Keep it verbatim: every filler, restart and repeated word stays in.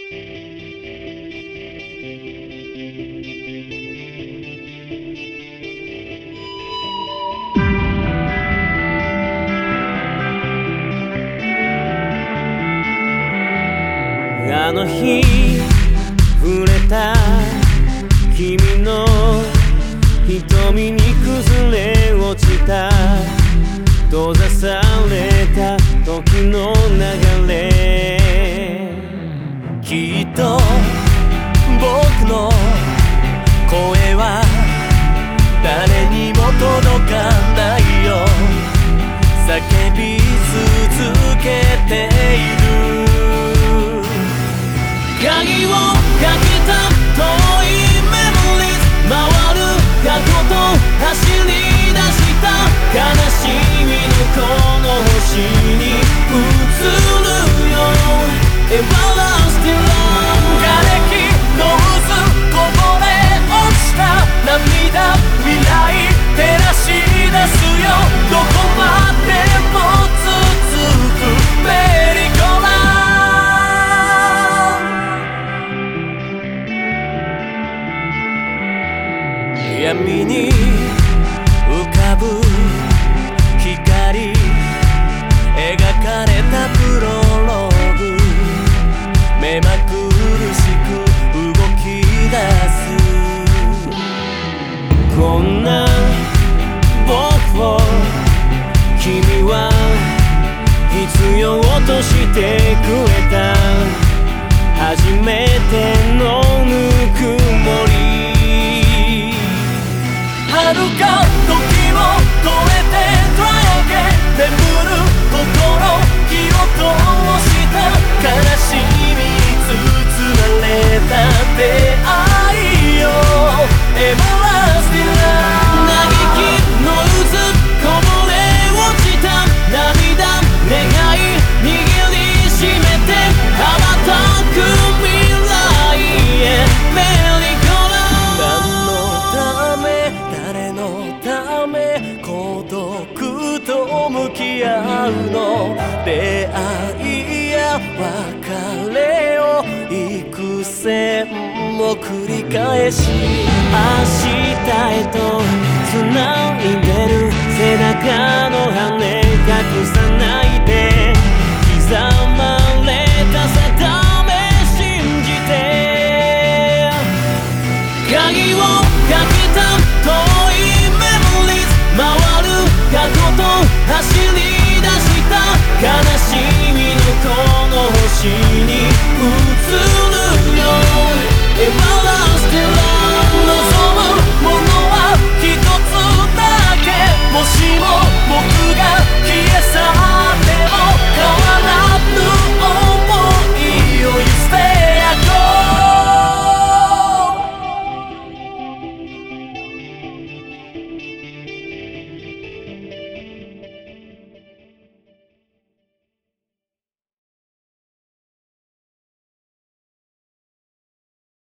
あの日触れた君の瞳に崩れ落ちた閉ざされた時の流れ、きっと僕の声は誰にも届かないよ。叫び続けている。鍵をかけた遠いメモリーズ、回る過去と走り出した悲しみのこの星に映るよ。Everlasting Love、 瓦礫の渦こぼれ落ちた涙、未来照らし出すよ。どこまでも続くメリーゴーランド。闇に浮かぶ光、描かれたプロローグ、目まぐるしく動き出す。こんな僕を君は必要としてくれた。初めてのぬくもり、遥か時を超えて Try again、 眠る心火を通した悲しみに包まれた出会いよ。 Everlasting Love、 嘆きの渦こぼれ落ちた涙、願い握りしめて羽ばたく未来へメリーゴーランド。何のため誰のため孤独と向き合うの。出会いや別れを幾千も繰り返し、明日へと繋いでる背中の花